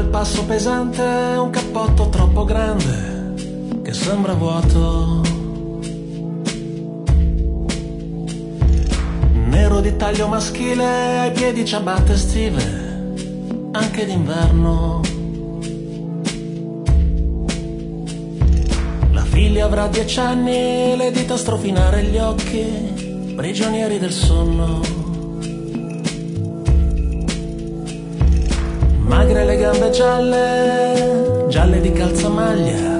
passo pesante, un cappotto troppo grande che sembra vuoto. Nero di taglio maschile, ai piedi ciabatte estive, anche d'inverno. La figlia avrà 10 anni, le dita a strofinare gli occhi, prigionieri del sonno. Magre le gambe gialle, gialle di calzamaglia.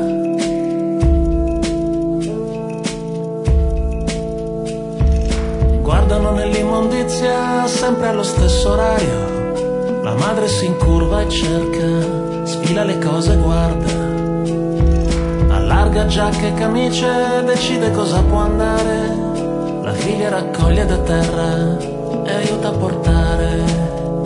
Guardano nell'immondizia sempre allo stesso orario. La madre si incurva e cerca, sfila le cose, guarda. Allarga giacche e camicie, decide cosa può andare. La figlia raccoglie da terra e aiuta a portare.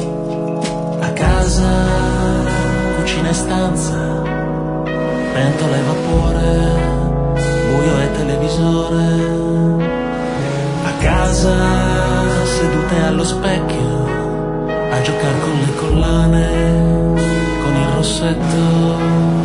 Casa, cucina e stanza, pentola e vapore, buio e televisore. A casa, sedute allo specchio, a giocare con le collane, con il rossetto.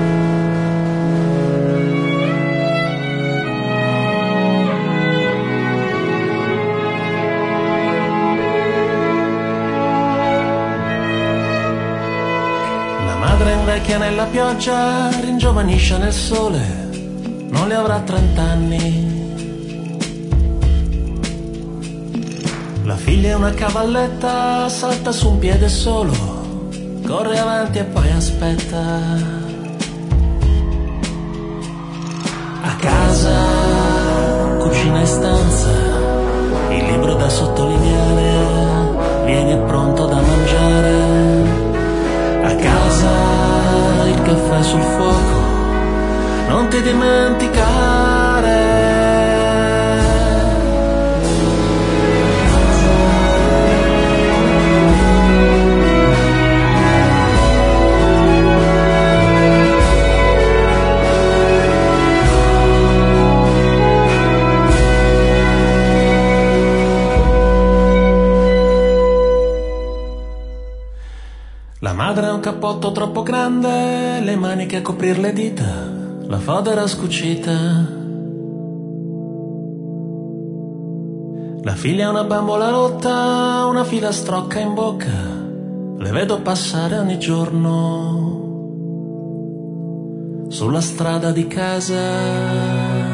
Invecchia nella pioggia, ringiovanisce nel sole, non le avrà 30 anni. La figlia è una cavalletta, salta su un piede solo, corre avanti e poi aspetta. A casa, cucina e stanza, il libro da sottolineare, viene pronto da mangiare. A casa il caffè sul fuoco, non ti dimenticare. La madre ha un cappotto troppo grande, le maniche a coprir le dita, la fodera scucita. La figlia ha una bambola rotta, una filastrocca in bocca, le vedo passare ogni giorno sulla strada di casa.